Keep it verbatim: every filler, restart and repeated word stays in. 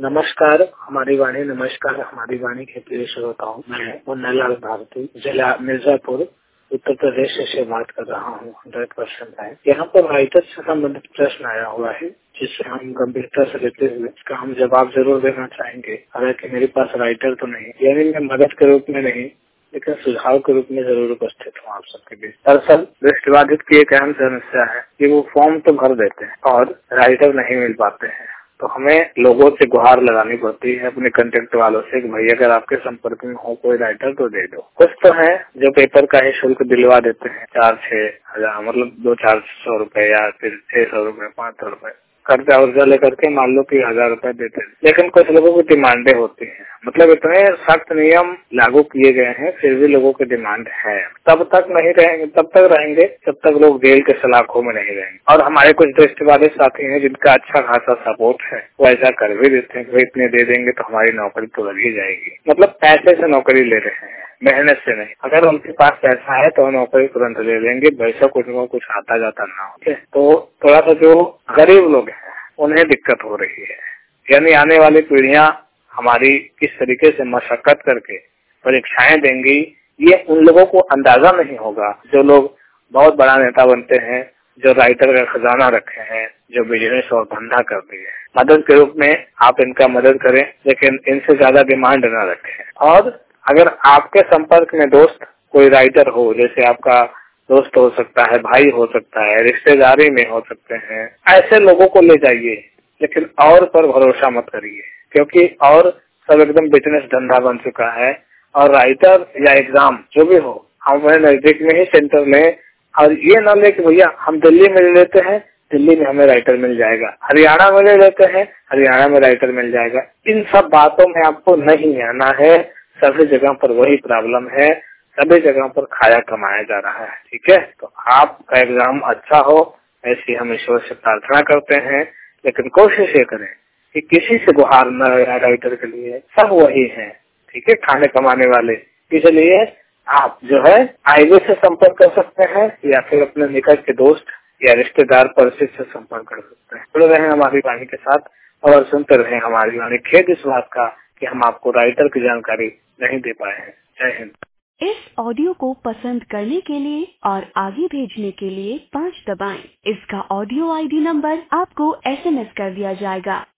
नमस्कार हमारी वाणी नमस्कार हमारी वाणी के प्रिय श्रोताओं, मैं मुन्नालाल भारती जिला मिर्जापुर उत्तर प्रदेश से बात कर रहा हूँ। हंड्रेड परसेंट है। यहाँ पर राइटर से संबंधित प्रश्न आया हुआ है जिससे हम गंभीरता से लेते हुए इसका हम जवाब जरूर देना चाहेंगे। हालांकि मेरे पास राइटर तो नहीं, यानी मैं मदद के रूप में नहीं लेकिन सुझाव के रूप में जरूर उपस्थित हूँ आप सबके बीच। दरअसल दृष्टिबाधित की एक अहम समस्या है कि वो फॉर्म तो भर देते हैं और राइटर नहीं मिल पाते हैं, तो हमें लोगों से गुहार लगानी पड़ती है अपने कांटेक्ट वालों से कि भाई अगर आपके संपर्क में हो कोई राइटर तो दे दो। कुछ तो है जो पेपर का ही शुल्क दिलवा देते हैं, चार छह हजार मतलब दो चार सौ रूपये या फिर छह सौ रूपये पाँच सौ रूपये कर्जा उर्जा लेकर के मान लो कि हजार रूपये देते हैं। लेकिन कुछ लोगों की डिमांडें होती हैं, मतलब इतने सख्त नियम लागू किए गए हैं फिर भी लोगों की डिमांड है। तब तक नहीं रहेंगे तब तक रहेंगे जब तक लोग जेल के सलाखों में नहीं रहेंगे। और हमारे कुछ दृष्टिबाधित साथी हैं जिनका अच्छा खासा सपोर्ट है, वो ऐसा कर भी देते हैं कि इतने दे देंगे तो हमारी नौकरी तो लग ही जाएगी। मतलब पैसे से नौकरी ले रहे हैं, मेहनत से नहीं। अगर उनके पास पैसा है तो नौकरी तुरंत ले लेंगे, वैसा कुछ न कुछ आता जाता ना हो। तो थोड़ा सा जो गरीब लोग हैं उन्हें दिक्कत हो रही है, यानी आने वाली पीढ़ियां हमारी किस तरीके से मशक्कत करके परीक्षाएं देंगी ये उन लोगों को अंदाजा नहीं होगा जो लोग बहुत बड़ा नेता बनते हैं, जो राइटर का खजाना रखे हैं, जो बिजनेस और धंधा करते हैं। मदद के रूप में आप इनका मदद करें लेकिन इनसे ज्यादा डिमांड न रखें। और अगर आपके संपर्क में दोस्त कोई राइटर हो, जैसे आपका दोस्त हो सकता है, भाई हो सकता है, रिश्तेदारी में हो सकते हैं, ऐसे लोगों को ले जाइए, लेकिन और पर भरोसा मत करिए क्योंकि और सब एकदम बिजनेस धंधा बन चुका है। और राइटर या एग्जाम जो भी हो हमें नजदीक में ही सेंटर लें और ये ना ले कि भैया हम दिल्ली में ले लेते हैं, दिल्ली में हमें राइटर मिल जाएगा, हरियाणा में ले लेते हैं, हरियाणा में राइटर मिल जाएगा। इन सब बातों में आपको नहीं आना है। सभी जगह पर वही प्रॉब्लम है, सभी जगह पर खाया कमाया जा रहा है। ठीक है, तो आपका एग्जाम अच्छा हो ऐसी हम ईश्वर से प्रार्थना करते हैं, लेकिन कोशिश ये करें कि किसी से गुहार न रहे। राइटर के लिए सब वही है, ठीक है, खाने कमाने वाले। इसलिए आप जो है हाईवे से संपर्क कर सकते हैं या फिर अपने निकट के दोस्त या रिश्तेदार परिचित से संपर्क कर सकते हैं। जुड़े रहें हमारी वाणी के साथ और सुनते रहें हमारी वाणी। खेद इस बात का कि हम आपको राइटर की जानकारी नहीं दे पाए हैं। जय हिंद। इस ऑडियो को पसंद करने के लिए और आगे भेजने के लिए पाँच दबाएं। इसका ऑडियो आईडी नंबर आपको एसएमएस कर दिया जाएगा।